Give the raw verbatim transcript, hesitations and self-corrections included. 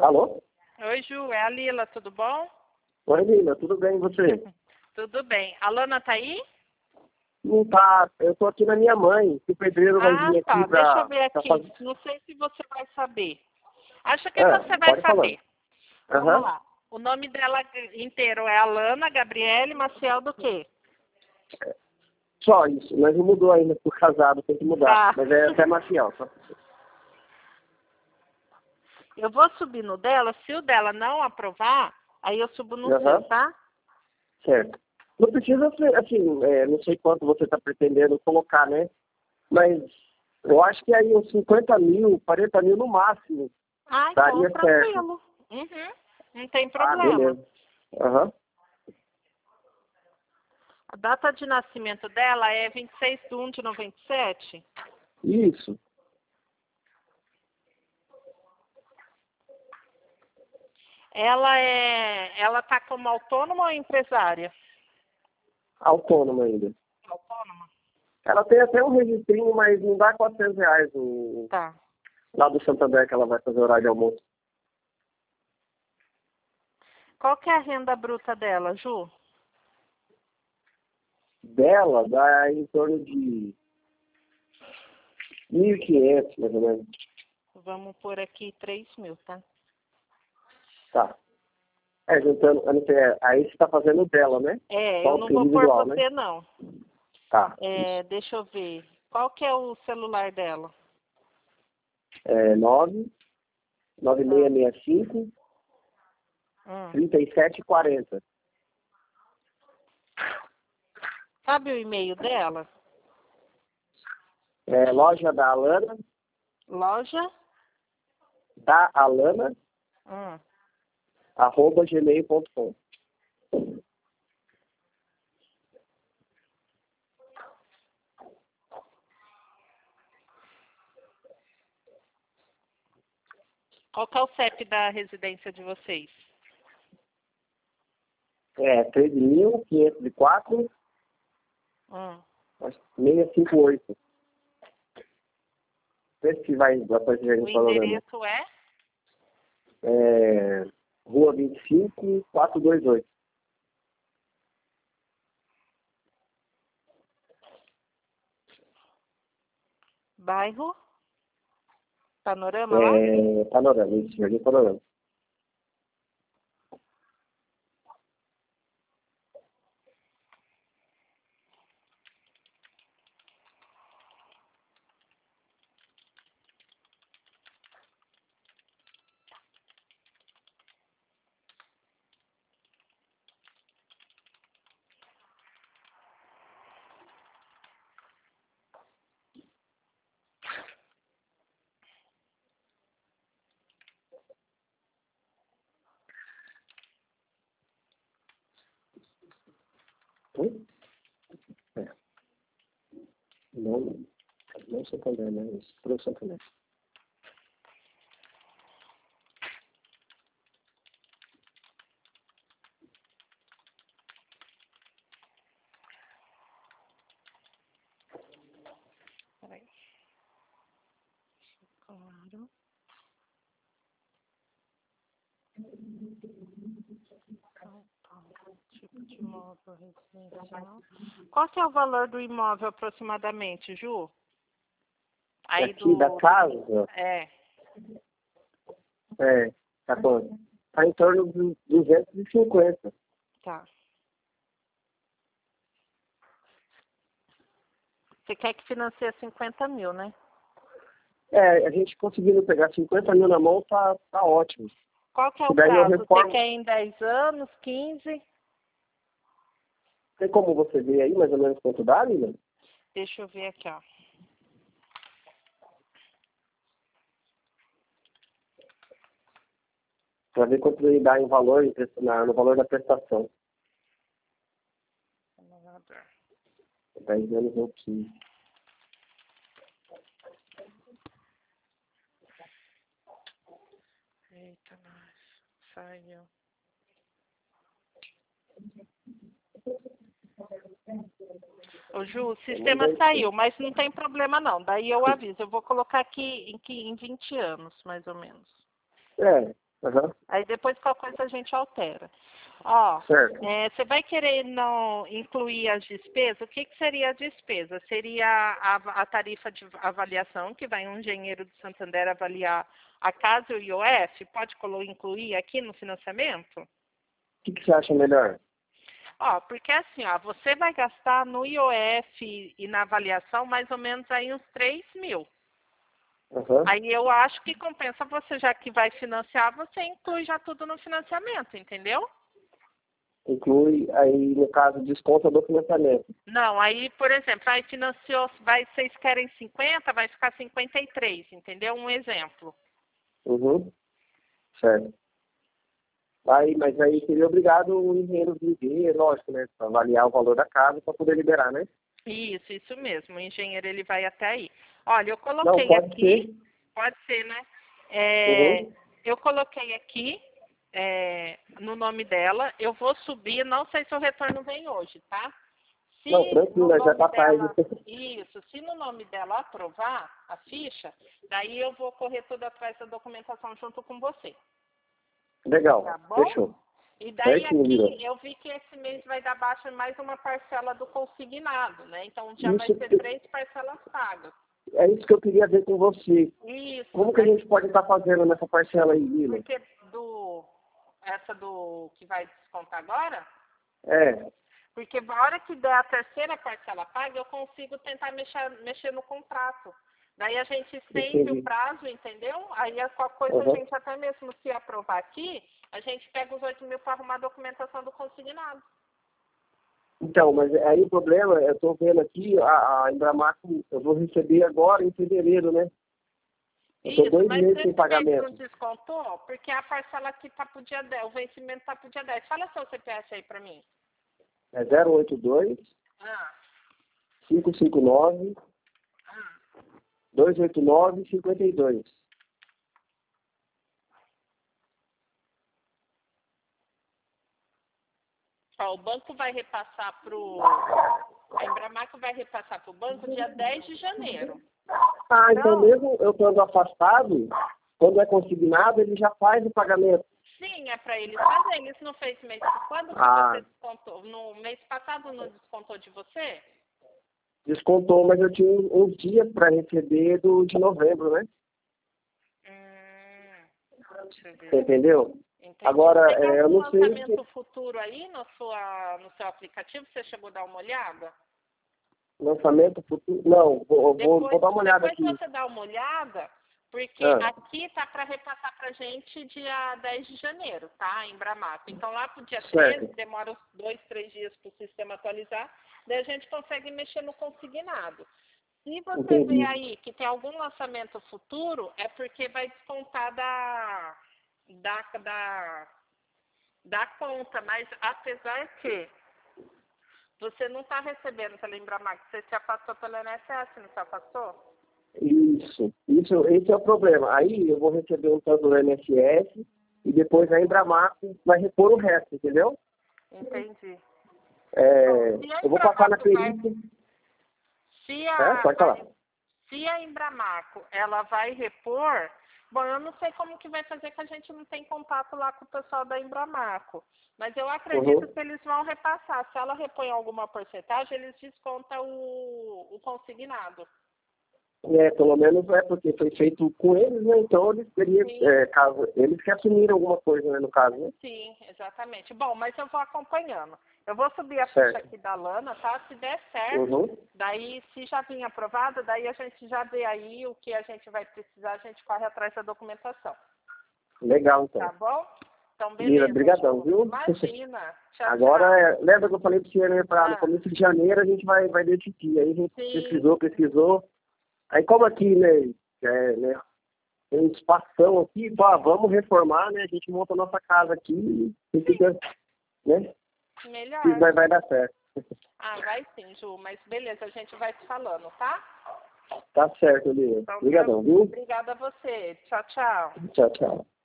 Alô? Oi, Ju, é a Lila, tudo bom? Oi, Lila, tudo bem e você? Tudo bem. A Lana tá aí? Não tá, eu tô aqui na minha mãe, que o pedreiro vai Ah, vir aqui tá. Deixa eu pra, ver pra aqui. fazer... Não sei se você vai saber. Acho que Ah, você vai pode falar. saber. Vamos Aham. lá. O nome dela inteiro é Alana Gabriele Maciel do quê? Só isso, mas não mudou ainda por casado, tem que mudar. Tá. Mas é até Maciel, só. Eu vou subir no dela. Se o dela não aprovar, aí eu subo no Aham. seu, tá? Certo. Não precisa ser, assim, é, não sei quanto você está pretendendo colocar, né? Mas eu acho que aí uns cinquenta mil, quarenta mil no máximo, Ah, então daria certo. tranquilo. Uhum. Não tem Ah, problema. beleza. Aham. A data de nascimento dela é vinte e seis de um de noventa e sete. Isso. Ela é, ela tá como autônoma ou empresária? Autônoma ainda. Autônoma. Ela tem até um registrinho, mas não dá quatrocentos reais o, Tá. lá do Santander que ela vai fazer horário de almoço. Qual que é a renda bruta dela, Ju? Dela dá em torno de mil e quinhentos, mais ou menos. Vamos pôr aqui três mil, tá? Tá. É, juntando, eu não sei, é, aí você está fazendo dela, né? É, Só eu o não seu vou pôr individual, né? você, não. Tá. É, Isso. deixa eu ver. Qual que é o celular dela? É nove nove Ah, seis seis cinco hum. três sete quatro zero. Sabe o e-mail dela? É loja da Alana, Loja? da Alana, Hum. arroba gmail ponto com. Qual que é o C E P da residência de vocês? É treze mil quinhentos e quatro, Hum. seiscentos e cinquenta e oito. Esse que vai depois de O falando. endereço é? É, Rua vinte e cinco, quatrocentos e vinte e oito. Bairro? Panorama lá? É, Panorama, isso, Jardim Panorama. Oi? É. Não, não Santander, né? Isso, pro Santander. Peraí. Claro. Tipo de imóvel residencial. Qual que é o valor do imóvel aproximadamente, Ju? Aí Aqui da do, casa, do... É, é, tá bom. Tá em torno de duzentos e cinquenta. tá. Você quer que financie cinquenta mil, né? É, a gente conseguindo pegar cinquenta mil na mão tá, tá ótimo. Qual que é Se o daí eu prazo? Você reformo, quer em dez anos, quinze? tem como você ver aí mais ou menos quanto dá, Lila? Deixa eu ver aqui, ó. Pra ver quanto ele dá em valor, em presta- na- no valor da prestação. dez anos ou quinze. Eita, nós. Saiu. Ô, Ju, o sistema saiu, mas não tem problema não. Daí eu aviso. Eu vou colocar aqui em, que- em vinte anos, mais ou menos. É, Uhum. Aí depois qualquer coisa a gente altera. Ó, Certo. é, você vai querer não incluir as despesas? O que, que seria a despesa? Seria a, a tarifa de avaliação, que vai um engenheiro do Santander avaliar a casa e o I O F? Pode colo- incluir aqui no financiamento? O que, que você acha melhor? Ó, porque assim, ó, você vai gastar no I O F e na avaliação mais ou menos aí uns três mil. Uhum. Aí eu acho que compensa você, já que vai financiar, você inclui já tudo no financiamento, entendeu? Inclui aí, no caso, desconto do financiamento. Não, aí, por exemplo, aí financiou, vai, vocês querem cinquenta, vai ficar cinquenta e três, entendeu? Um exemplo. Uhum. Certo. Aí, mas aí seria obrigado o engenheiro vir ver, lógico, né? Pra avaliar o valor da casa para poder liberar, né? Isso, isso mesmo. O engenheiro ele vai até aí. Olha, eu Não, coloquei pode aqui, ser. pode ser, né? É, Uhum. eu coloquei aqui é, no nome dela. Eu vou subir, não sei se o retorno vem hoje, tá? Não, Se no tranquilo, já nome tá tarde. dela, isso, se no nome dela aprovar a ficha, daí eu vou correr tudo atrás da documentação junto com você. Legal, Tá bom? fechou. E daí Certinho, Lira. aqui eu vi que esse mês vai dar baixa mais uma parcela do consignado, né? Então já vai Isso, ser que- três parcelas pagas. é isso que eu queria ver com você. Isso, Como que a daí, gente pode estar fazendo nessa parcela aí, Lila? porque do essa do que vai descontar agora, É, porque na hora que der a terceira parcela paga, eu consigo tentar mexer, mexer no contrato. Daí a gente estende entendi. o prazo, entendeu? Aí a qualquer coisa Uhum. a gente até mesmo se aprovar aqui, a gente pega os oito mil para arrumar a documentação do consignado. Então, mas aí o problema, eu estou vendo aqui, a, a Embramaco, eu vou receber agora em fevereiro, né? Eu estou Isso, dois mas meses esse sem mês não pagamento. descontou, porque a parcela aqui está para o dia dez, o vencimento está para o dia dez. Fala seu C P F aí para mim. É zero oito dois, Ah, cinco cinco nove, ah. dois oito nove, cinco dois. Ó, o banco vai repassar para o... A Embramaco vai repassar para o banco dia dez de janeiro. Ah, então Então, mesmo eu estando afastado, quando é consignado, ele já faz o pagamento. sim, é para eles fazerem. Isso não fez mês. Quando que Ah, você descontou? No mês passado não descontou de você? descontou, mas eu tinha uns dias para receber do de novembro, né? Hum, deixa eu ver. Você entendeu? Entendi. Agora, Tem é, eu algum não sei lançamento se futuro aí no, sua, no seu aplicativo? Você chegou a dar uma olhada? lançamento futuro. Não, vou, vou, Depois, vou dar uma olhada depois aqui. você dá uma olhada, porque Ah, aqui tá para repassar para gente dia dez de janeiro, tá? Em Bramaco. Então lá pro dia treze, certo. demora uns dois, três dias para o sistema atualizar, daí a gente consegue mexer no consignado. Se você vê Entendi. aí que tem algum lançamento futuro, é porque vai descontar da, da, da, da conta, mas apesar que você não está recebendo pela Embramac, você se afastou pelo I N S S, não se afastou? Isso, isso, esse é o problema. Aí eu vou receber um tanto do I N S S e depois a Embramaco vai repor o resto, entendeu? Entendi. É, Se a eu vou passar na Embramaco vai, perícia. se É, a, pode falar. a- se a Embramaco ela vai repor, bom, eu não sei como que vai fazer, que a gente não tem contato lá com o pessoal da Embramaco, mas eu acredito Uhum. que eles vão repassar. Se ela repõe alguma porcentagem, eles descontam o, o consignado. É, pelo menos é porque foi feito com eles, né? Então eles teriam, Sim. é, caso, eles que assumiram alguma coisa, né, no caso, né? Sim, exatamente. Bom, mas eu vou acompanhando. Eu vou subir a ficha Certo. aqui da Lana, tá? Se der certo, Uhum. daí se já vir aprovado, daí a gente já vê aí o que a gente vai precisar, a gente corre atrás da documentação. Legal, então. Tá bom? Então, Mira, beleza, brigadão, Ju. viu? Imagina. Tchau, Agora, tchau. é, lembra que eu falei para você, né, para no Ah, começo de janeiro a gente vai, vai decidir. Aí a gente sim, pesquisou, pesquisou. Aí como aqui, né, é, né tem um espação aqui, pá, vamos reformar, né? A gente monta a nossa casa aqui e sim. fica, né? E Melhor. vai, vai dar certo. Ah, vai sim, Ju. Mas beleza, a gente vai se falando, tá? Tá certo, Lívia. Então, tá. Obrigadão, viu? Obrigada a você. Tchau, tchau. Tchau, tchau.